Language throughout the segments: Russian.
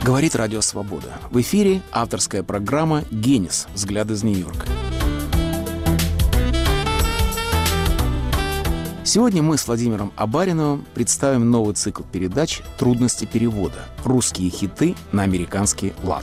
Говорит Радио Свобода. В эфире авторская программа «Генис. Взгляд из Нью-Йорка». Сегодня мы с Владимиром Абариновым представим новый цикл передач «Трудности перевода. Русские хиты на американский лад».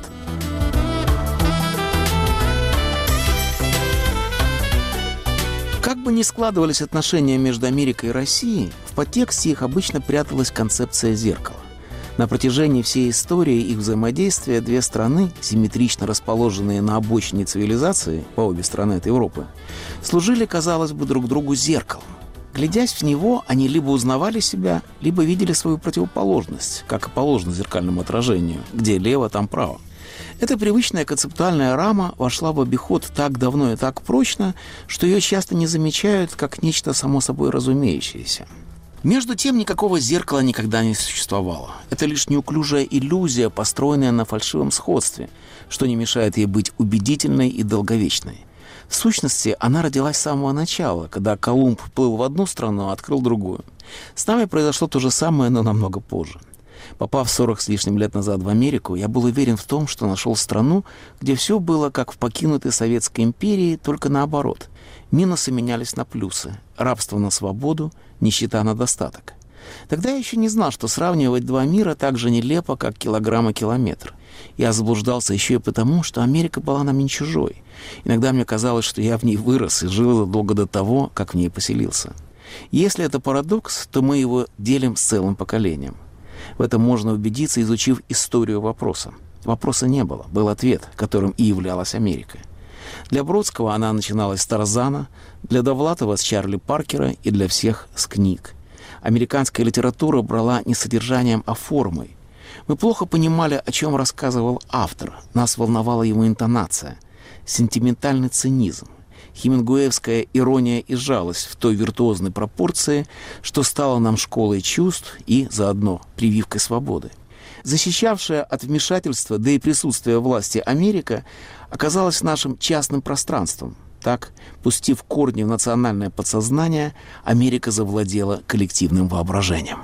Как бы ни складывались отношения между Америкой и Россией, в подтексте их обычно пряталась концепция зеркала. На протяжении всей истории их взаимодействия две страны, симметрично расположенные на обочине цивилизации, по обе стороны от Европы, служили, казалось бы, друг другу зеркалом. Глядясь в него, они либо узнавали себя, либо видели свою противоположность, как и положено зеркальному отражению, где лево, там право. Эта привычная концептуальная рама вошла в обиход так давно и так прочно, что ее часто не замечают как нечто само собой разумеющееся. Между тем, никакого зеркала никогда не существовало. Это лишь неуклюжая иллюзия, построенная на фальшивом сходстве, что не мешает ей быть убедительной и долговечной. В сущности, она родилась с самого начала, когда Колумб плыл в одну страну, а открыл другую. С нами произошло то же самое, но намного позже. Попав 40 с лишним лет назад в Америку, я был уверен в том, что нашел страну, где все было как в покинутой Советской империи, только наоборот. Минусы менялись на плюсы, рабство на свободу, нищета на достаток. Тогда я еще не знал, что сравнивать два мира так же нелепо, как килограмм и километр. Я заблуждался еще и потому, что Америка была нам не чужой. Иногда мне казалось, что я в ней вырос и жил задолго до того, как в ней поселился. Если это парадокс, то мы его делим с целым поколением. В этом можно убедиться, изучив историю вопроса. Вопроса не было, был ответ, которым и являлась Америка. Для Бродского она начиналась с Тарзана, для Довлатова с Чарли Паркера и для всех с книг. Американская литература брала не содержанием, а формой. Мы плохо понимали, о чем рассказывал автор. Нас волновала его интонация, сентиментальный цинизм, хемингуэевская ирония и жалость в той виртуозной пропорции, что стало нам школой чувств и, заодно, прививкой свободы. Защищавшая от вмешательства, да и присутствия власти Америка, оказалась нашим частным пространством. Так, пустив корни в национальное подсознание, Америка завладела коллективным воображением.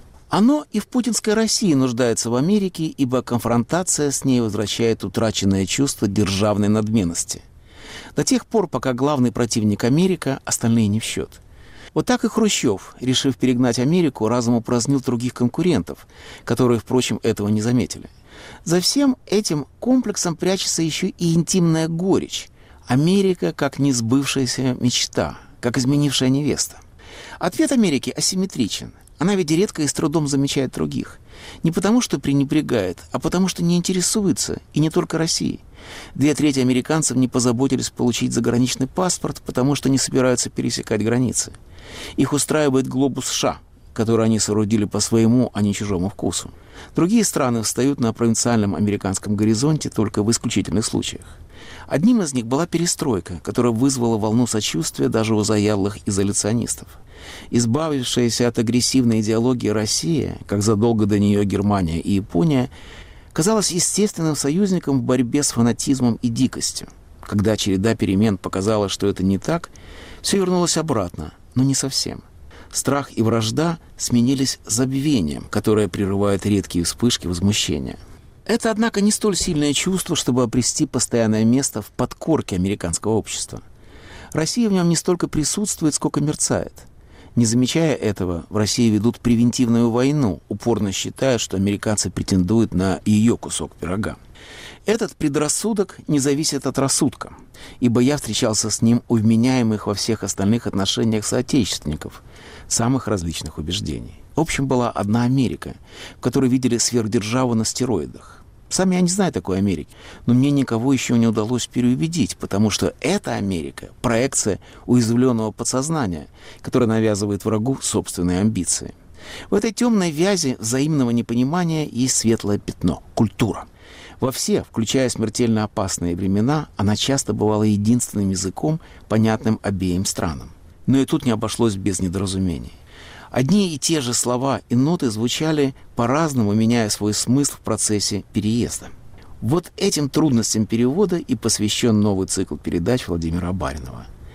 Оно и в путинской России нуждается в Америке, ибо конфронтация с ней возвращает утраченное чувство державной надменности. До тех пор, пока главный противник Америка, остальные не в счет. Вот так и Хрущев, решив перегнать Америку, разом упразднил других конкурентов, которые, впрочем, этого не заметили. За всем этим комплексом прячется еще и интимная горечь. Америка как несбывшаяся мечта, как изменившая невеста. Ответ Америки асимметричен. Она ведь редко и с трудом замечает других. Не потому, что пренебрегает, а потому, что не интересуется, и не только Россией. 2/3 американцев не позаботились получить заграничный паспорт, потому что не собираются пересекать границы. Их устраивает глобус США, который они соорудили по своему, а не чужому вкусу. Другие страны встают на провинциальном американском горизонте только в исключительных случаях. Одним из них была перестройка, которая вызвала волну сочувствия даже у заядлых изоляционистов. Избавившаяся от агрессивной идеологии Россия, как задолго до нее Германия и Япония, казалась естественным союзником в борьбе с фанатизмом и дикостью. Когда череда перемен показала, что это не так, все вернулось обратно, но не совсем. Страх и вражда сменились забвением, которое прерывает редкие вспышки возмущения. Это, однако, не столь сильное чувство, чтобы обрести постоянное место в подкорке американского общества. Россия в нем не столько присутствует, сколько мерцает. Не замечая этого, в России ведут превентивную войну, упорно считая, что американцы претендуют на ее кусок пирога. Этот предрассудок не зависит от рассудка, ибо я встречался с ним у вменяемых во всех остальных отношениях соотечественников самых различных убеждений. В общем, была одна Америка, в которой видели сверхдержаву на стероидах. Сам я не знаю такой Америки, но мне никого еще не удалось переубедить, потому что эта Америка – проекция уязвленного подсознания, которая навязывает врагу собственные амбиции. В этой темной вязи взаимного непонимания есть светлое пятно – культура. Во все, включая смертельно опасные времена, она часто бывала единственным языком, понятным обеим странам. Но и тут не обошлось без недоразумений. Одни и те же слова и ноты звучали по-разному, меняя свой смысл в процессе переезда. Вот этим трудностям перевода и посвящен новый цикл передач Владимира Абаринова.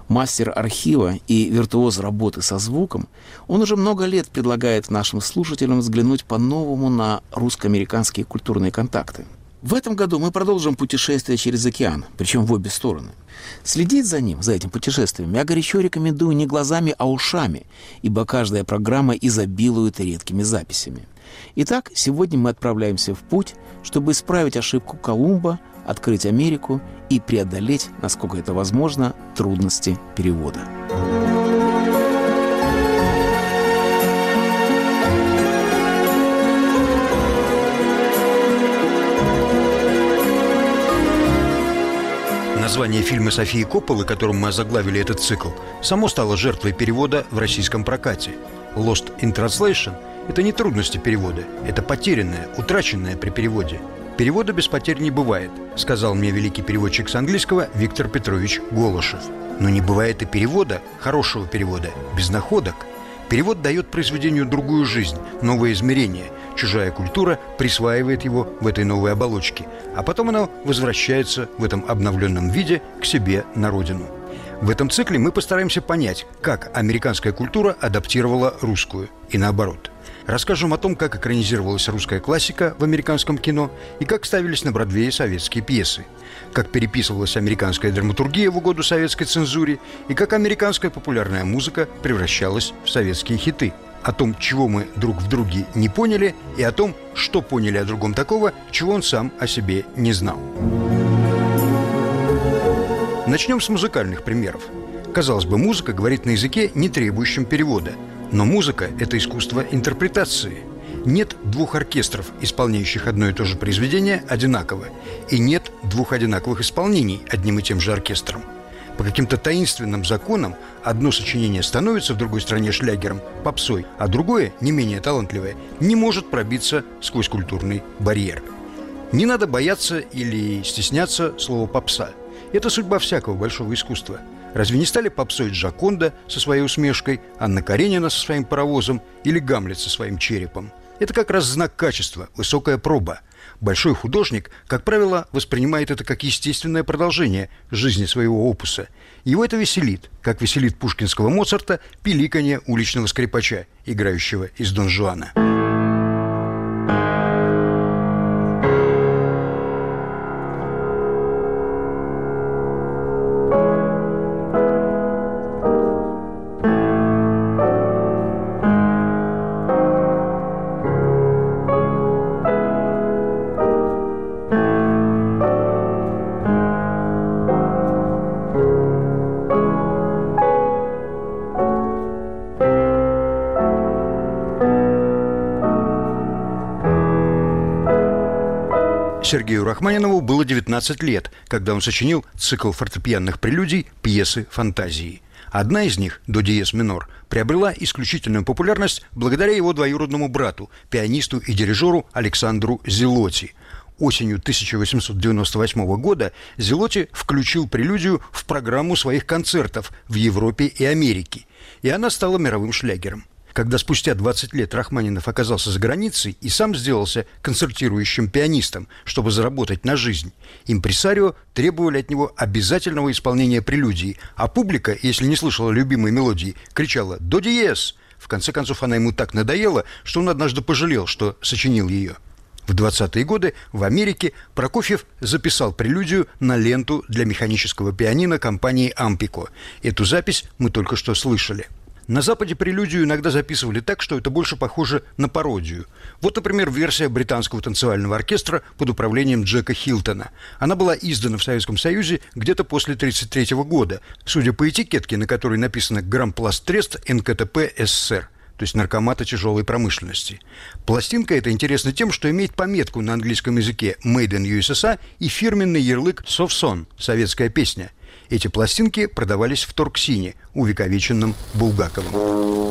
Мастер архива и виртуоз работы со звуком, он уже много лет предлагает нашим слушателям взглянуть по-новому на русско-американские культурные контакты. В этом году мы продолжим путешествие через океан, причем в обе стороны. Следить за ним, за этим путешествием, я горячо рекомендую не глазами, а ушами, ибо каждая программа изобилует редкими записями. Итак, сегодня мы отправляемся в путь, чтобы исправить ошибку Колумба, открыть Америку и преодолеть, насколько это возможно, трудности перевода. Название фильма Софии Копполы, которым мы озаглавили этот цикл, само стало жертвой перевода в российском прокате. Lost in Translation – это не трудности перевода, это потерянное, утраченное при переводе. Перевода без потерь не бывает, сказал мне великий переводчик с английского Виктор Петрович Голышев. Но не бывает и перевода, хорошего перевода, без находок. Перевод дает произведению другую жизнь, новое измерение. Чужая культура присваивает его в этой новой оболочке, а потом оно возвращается в этом обновленном виде к себе на родину. В этом цикле мы постараемся понять, как американская культура адаптировала русскую и наоборот. Расскажем о том, как экранизировалась русская классика в американском кино и как ставились на Бродвее советские пьесы, как переписывалась американская драматургия в угоду советской цензуре и как американская популярная музыка превращалась в советские хиты. О том, чего мы друг в друге не поняли, и о том, что поняли о другом такого, чего он сам о себе не знал. Начнем с музыкальных примеров. Казалось бы, музыка говорит на языке, не требующем перевода. Но музыка – это искусство интерпретации. Нет двух оркестров, исполняющих одно и то же произведение, одинаково. И нет двух одинаковых исполнений одним и тем же оркестром. По каким-то таинственным законам одно сочинение становится в другой стране шлягером, попсой, а другое, не менее талантливое, не может пробиться сквозь культурный барьер. Не надо бояться или стесняться слова «попса». Это судьба всякого большого искусства. Разве не стали попсой Джоконда со своей усмешкой, Анна Каренина со своим паровозом или Гамлет со своим черепом? Это как раз знак качества, высокая проба. Большой художник, как правило, воспринимает это как естественное продолжение жизни своего опуса. Его это веселит, как веселит пушкинского Моцарта пиликанье уличного скрипача, играющего из Дон Жуана. Сергею Рахманинову было 19 лет, когда он сочинил цикл фортепианных прелюдий «Пьесы фантазии». Одна из них, до диез минор, приобрела исключительную популярность благодаря его двоюродному брату, пианисту и дирижеру Александру Зелотти. Осенью 1898 года Зелотти включил прелюдию в программу своих концертов в Европе и Америке, и она стала мировым шлягером. Когда спустя 20 лет Рахманинов оказался за границей и сам сделался концертирующим пианистом, чтобы заработать на жизнь, импресарио требовали от него обязательного исполнения прелюдии, а публика, если не слышала любимой мелодии, кричала «до диез». В конце концов, она ему так надоела, что он однажды пожалел, что сочинил ее. В 20-е годы в Америке Прокофьев записал прелюдию на ленту для механического пианино компании «Ампико». Эту запись мы только что слышали. На Западе прелюдию иногда записывали так, что это больше похоже на пародию. Вот, например, версия британского танцевального оркестра под управлением Джека Хилтона. Она была издана в Советском Союзе где-то после 1933 года, судя по этикетке, на которой написано «Грампласт Трест НКТП СССР», то есть наркомата тяжелой промышленности. Пластинка эта интересна тем, что имеет пометку на английском языке «Made in USSR» и фирменный ярлык «Совсон» – советская песня. Эти пластинки продавались в Торксине, увековеченном Булгаковым.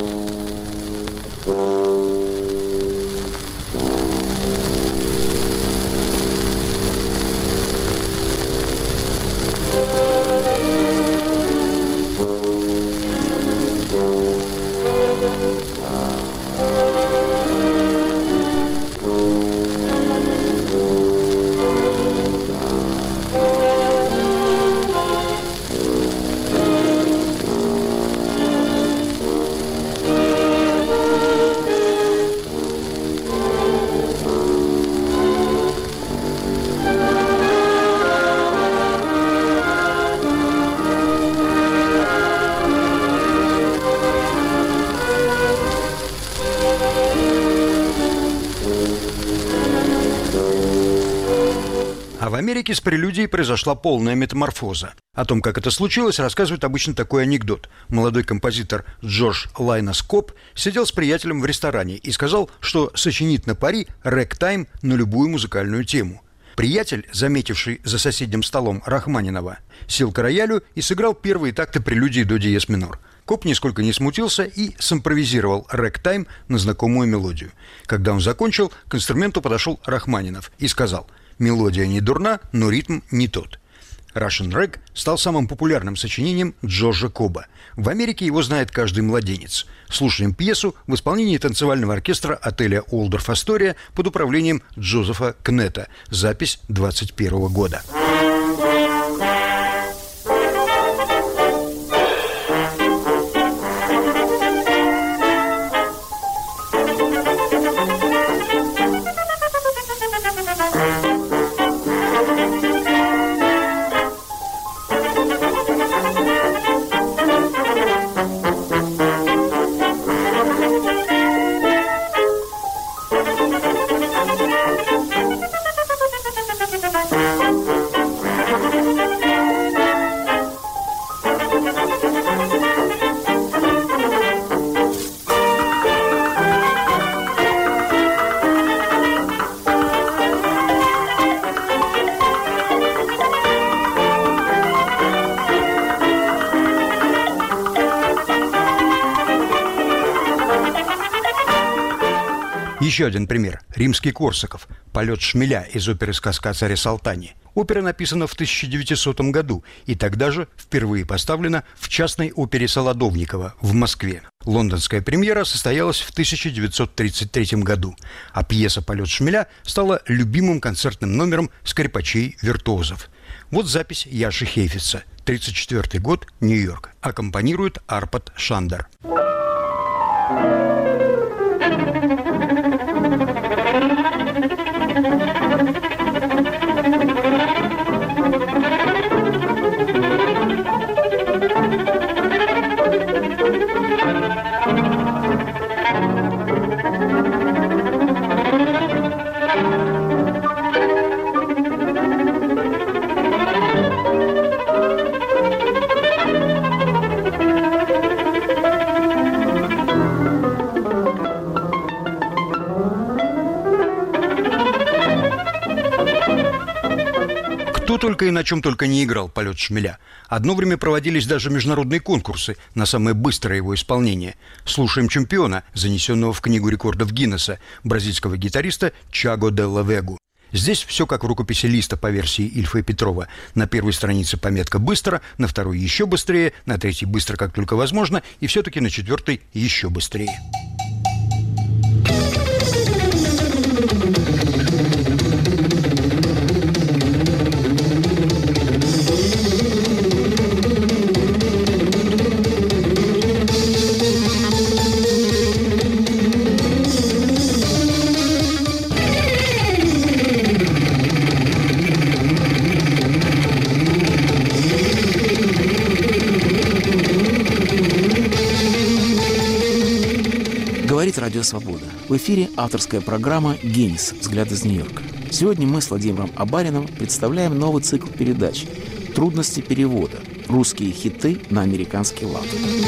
в Америке с прелюдией произошла полная метаморфоза. О том, как это случилось, рассказывает обычно такой анекдот. Молодой композитор Джордж Лайнас Коб сидел с приятелем в ресторане и сказал, что сочинит на пари рэктайм на любую музыкальную тему. Приятель, заметивший за соседним столом Рахманинова, сел к роялю и сыграл первые такты прелюдии до диез минор. Коб нисколько не смутился и симпровизировал рэктайм на знакомую мелодию. Когда он закончил, к инструменту подошел Рахманинов и сказал: «Мелодия не дурна, но ритм не тот». Russian Rag стал самым популярным сочинением Джорджа Коба. В Америке его знает каждый младенец. Слушаем пьесу в исполнении танцевального оркестра отеля Уолдорф Астория под управлением Джозефа Кнета. Запись 21 года. Еще один пример. Римский Корсаков. «Полет шмеля» из оперы «Сказка о царе Салтане». Опера написана в 1900 году и тогда же впервые поставлена в частной опере Солодовникова в Москве. Лондонская премьера состоялась в 1933 году, а пьеса «Полет шмеля» стала любимым концертным номером скрипачей-виртуозов. Вот запись Яши Хейфица. 1934 год, Нью-Йорк. Аккомпанирует Арпад Шандер. Кто только и на чем только не играл «Полет шмеля». Одно время проводились даже международные конкурсы на самое быстрое его исполнение. Слушаем чемпиона, занесенного в Книгу рекордов Гиннесса, бразильского гитариста Чаго Делла Вегу. Здесь все как в рукописи Листа по версии Ильфа и Петрова. На первой странице пометка «быстро», на второй «еще быстрее», на третьей «быстро, как только возможно», и все-таки на четвертой «еще быстрее». Говорит Радио Свобода. В эфире авторская программа «Генис. Взгляд из Нью-Йорка». Сегодня мы с Владимиром Абариным представляем новый цикл передач «Трудности перевода. Русские хиты на американский лад».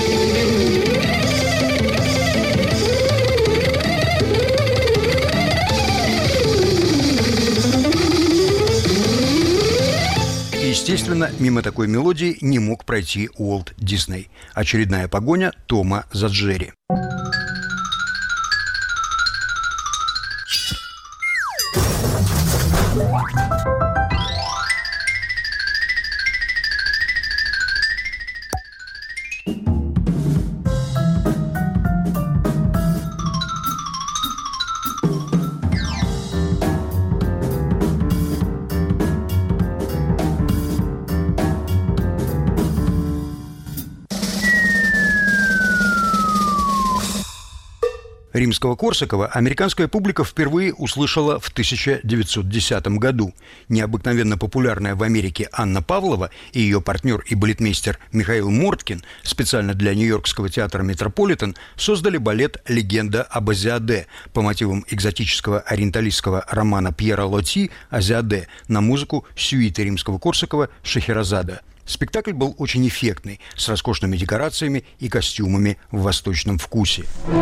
Естественно, мимо такой мелодии не мог пройти Уолт Дисней. Очередная погоня Тома за Джерри. Римского-Корсакова американская публика впервые услышала в 1910 году. Необыкновенно популярная в Америке Анна Павлова и ее партнер и балетмейстер Михаил Морткин специально для Нью-Йоркского театра «Метрополитен» создали балет «Легенда об Азиаде» по мотивам экзотического ориенталистского романа Пьера Лоти «Азиаде» на музыку сюиты Римского-Корсакова «Шахерезада». Спектакль был очень эффектный, с роскошными декорациями и костюмами в восточном вкусе.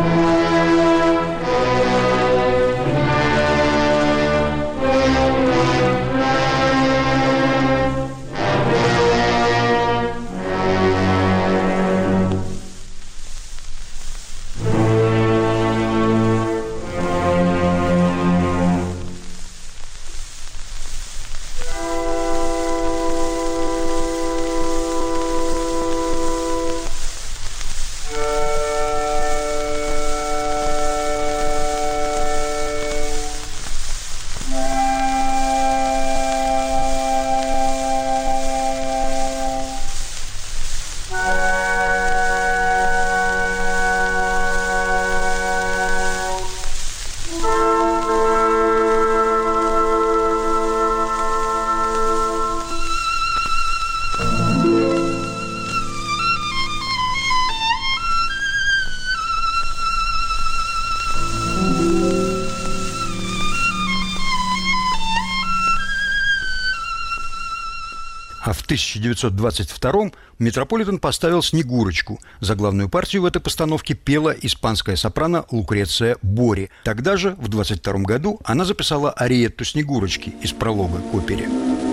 А в 1922-м Метрополитен поставил «Снегурочку». За главную партию в этой постановке пела испанская сопрано Лукреция Бори. Тогда же, в 1922 году, она записала ариетту «Снегурочки» из пролога к опере.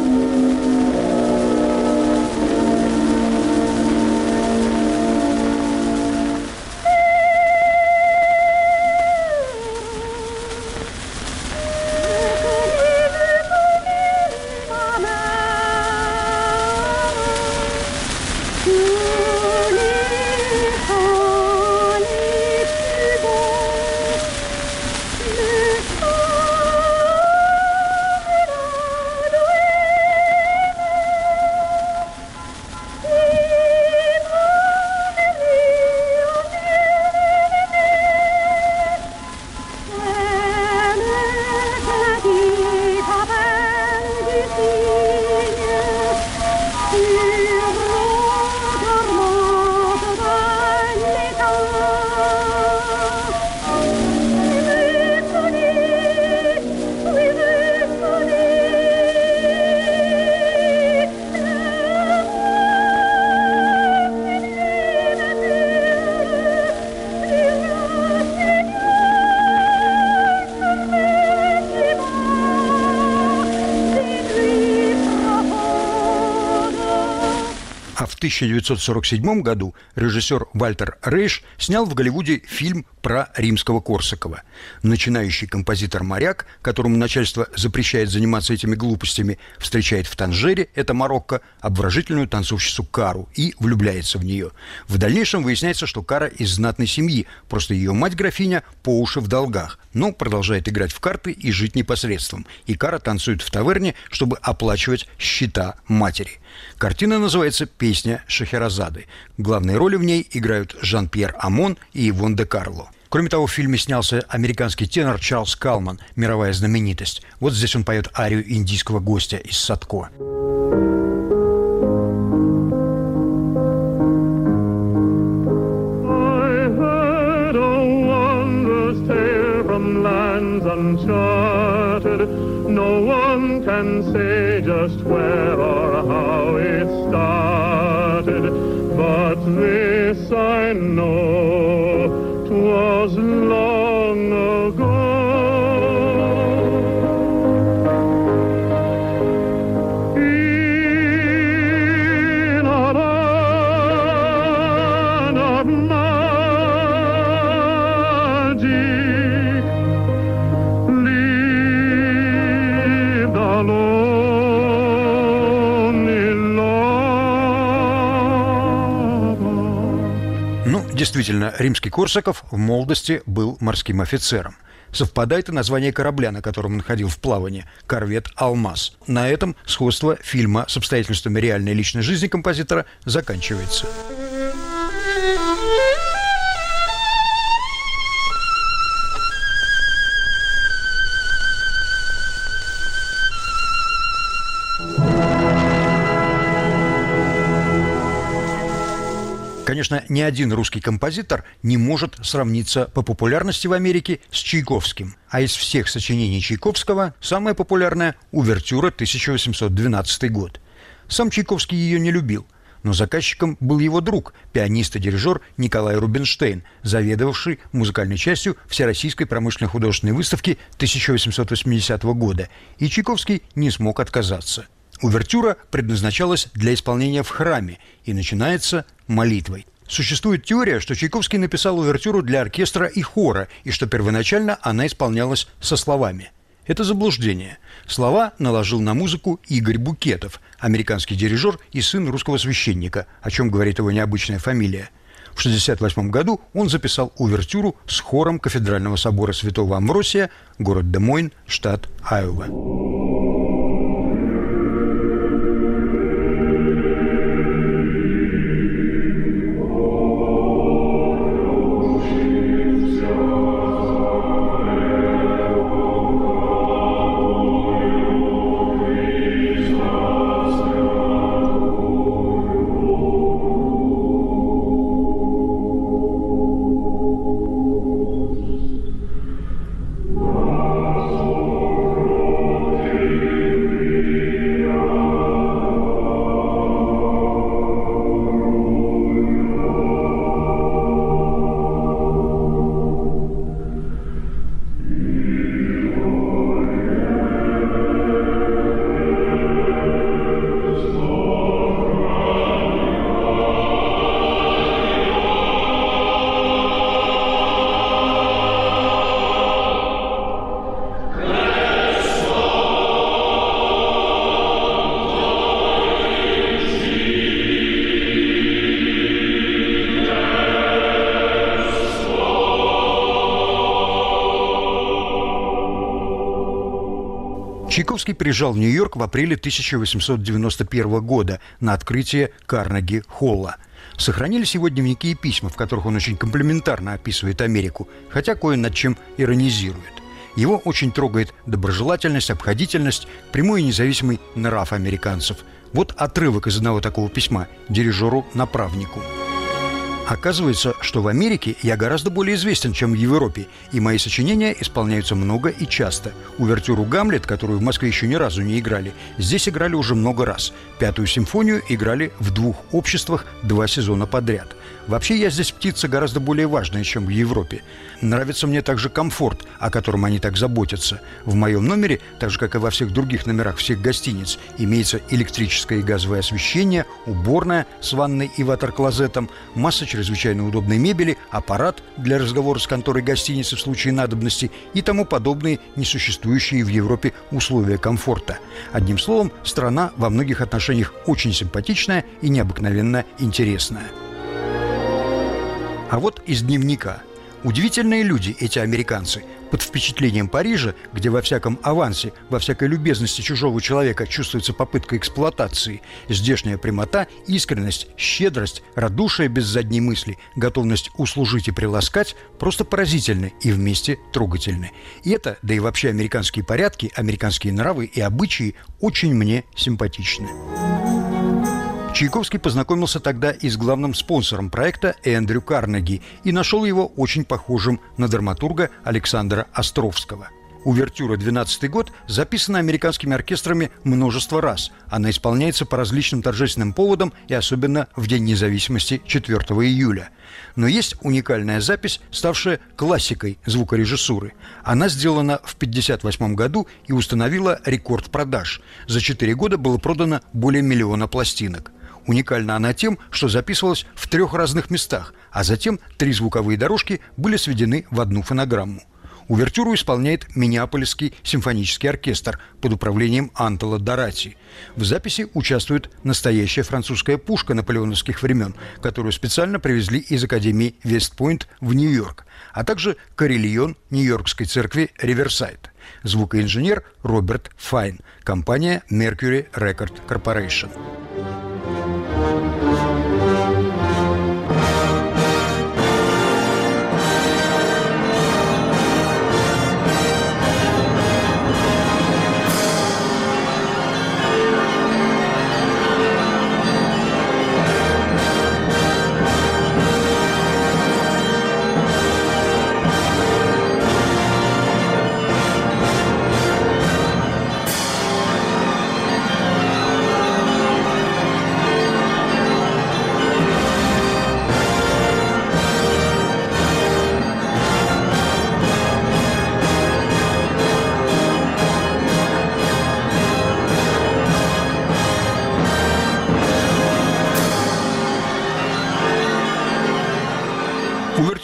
А в 1947 году режиссер Вальтер Рейш снял в Голливуде фильм про Римского-Корсакова. Начинающий композитор-моряк, которому начальство запрещает заниматься этими глупостями, встречает в Танжере, это Марокко, обворожительную танцовщицу Кару и влюбляется в нее. В дальнейшем выясняется, что Кара из знатной семьи, просто ее мать-графиня по уши в долгах, но продолжает играть в карты и жить непосредством. И Кара танцует в таверне, чтобы оплачивать счета матери. Картина называется «Песня Шахерезады». Главные роли в ней играют Жан-Пьер Амон и Ивонне де Карло. Кроме того, в фильме снялся американский тенор Чарльз Калман, мировая знаменитость. Вот здесь он поет арию индийского гостя из Садко. No one can say just where or how it started, but this I know, 'twas long ago. In a land of magic, Действительно, римский Корсаков в молодости был морским офицером. Совпадает и название корабля, на котором он ходил в плавание – корвет «Алмаз». На этом сходство фильма с обстоятельствами реальной личной жизни композитора заканчивается. конечно, ни один русский композитор не может сравниться по популярности в Америке с Чайковским. А из всех сочинений Чайковского самое популярное – «Увертюра», 1812 год. Сам Чайковский ее не любил, но заказчиком был его друг, пианист и дирижер Николай Рубинштейн, заведовавший музыкальной частью Всероссийской промышленной художественной выставки 1880 года, и Чайковский не смог отказаться. Увертюра предназначалась для исполнения в храме и начинается молитвой. Существует теория, что Чайковский написал увертюру для оркестра и хора, и что первоначально она исполнялась со словами. Это заблуждение. Слова наложил на музыку Игорь Букетов, американский дирижер и сын русского священника, о чем говорит его необычная фамилия. В 1968 году он записал увертюру с хором Кафедрального собора Святого Амвросия, город Де-Мойн, штат Айова. Чайковский приезжал в Нью-Йорк в апреле 1891 года на открытие Карнеги-холла. Сохранились его дневники и письма, в которых он очень комплиментарно описывает Америку, хотя кое над чем иронизирует. Его очень трогает доброжелательность, обходительность, прямой и независимый нрав американцев. Вот отрывок из одного такого письма дирижеру-направнику. Оказывается, что в Америке я гораздо более известен, чем в Европе, и мои сочинения исполняются много и часто. Увертюру «Гамлет», которую в Москве еще ни разу не играли, здесь играли уже много раз. Пятую симфонию играли в 2 обществах 2 сезона подряд. Вообще я здесь птица гораздо более важная, чем в Европе. Нравится мне также комфорт, о котором они так заботятся. В моем номере, так же как и во всех других номерах всех гостиниц, имеется электрическое и газовое освещение, уборная с ванной и ватер-клозетом, масса чрезвычайно удобной мебели, аппарат для разговора с конторой гостиницы в случае надобности и тому подобные несуществующие в Европе условия комфорта. Одним словом, страна во многих отношениях очень симпатичная и необыкновенно интересная. А вот из дневника. Удивительные люди эти американцы. Под впечатлением Парижа, где во всяком авансе, во всякой любезности чужого человека чувствуется попытка эксплуатации, здешняя прямота, искренность, щедрость, радушие без задней мысли, готовность услужить и приласкать просто поразительны и вместе трогательны. И это, да и вообще американские порядки, американские нравы и обычаи очень мне симпатичны. Чайковский познакомился тогда и с главным спонсором проекта Эндрю Карнеги и нашел его очень похожим на драматурга Александра Островского. Увертюра «12-й год» записана американскими оркестрами множество раз. Она исполняется по различным торжественным поводам и особенно в День независимости 4 июля. Но есть уникальная запись, ставшая классикой звукорежиссуры. Она сделана в 1958 году и установила рекорд продаж. За 4 года было продано более 1 миллиона пластинок. Уникальна она тем, что записывалась в 3 разных местах, а затем 3 звуковые дорожки были сведены в одну фонограмму. Увертюру исполняет Миннеаполисский симфонический оркестр под управлением Антола Дорати. В записи участвует настоящая французская пушка наполеоновских времен, которую специально привезли из Академии Вест-Пойнт в Нью-Йорк, а также карильон Нью-Йоркской церкви Риверсайд. Звукоинженер Роберт Файн, компания Mercury Record Corporation.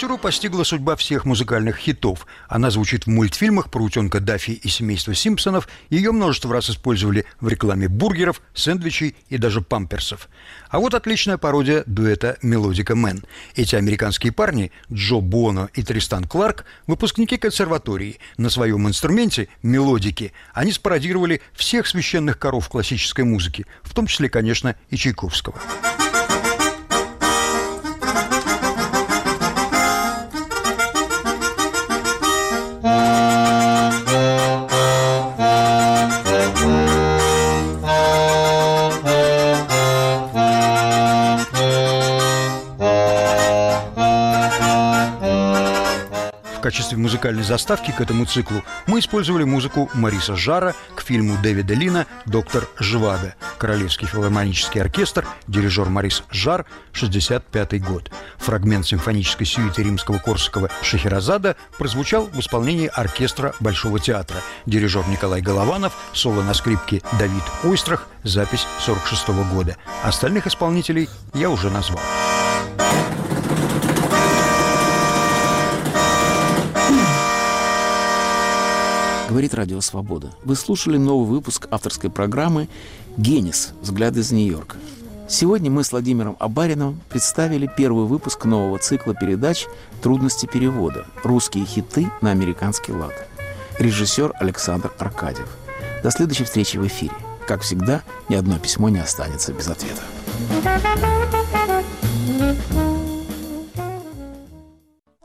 режиссеру постигла судьба всех музыкальных хитов. Она звучит в мультфильмах про утенка Даффи и семейство Симпсонов. Ее множество раз использовали в рекламе бургеров, сэндвичей и даже памперсов. А вот отличная пародия дуэта «Мелодика Мэн». Эти американские парни, Джо Боно и Тристан Кларк, выпускники консерватории. На своем инструменте мелодики они спародировали всех священных коров классической музыки, в том числе, конечно, и Чайковского. В качестве музыкальной заставки к этому циклу мы использовали музыку Мориса Жарра к фильму Дэвида Лина «Доктор Живаго». Королевский филармонический оркестр, дирижер Морис Жар, 1965 год. Фрагмент симфонической сюиты римского-корсакова «Шахерезада» прозвучал в исполнении оркестра Большого театра. Дирижер Николай Голованов, соло на скрипке Давид Ойстрах, запись 1946 года. Остальных исполнителей я уже назвал. Говорит Радио Свобода. Вы слушали новый выпуск авторской программы «Генис. Взгляды из Нью-Йорка». Сегодня мы с Владимиром Абариновым представили первый выпуск нового цикла передач «Трудности перевода. Русские хиты на американский лад». Режиссер Александр Аркадьев. До следующей встречи в эфире. Как всегда, ни одно письмо не останется без ответа.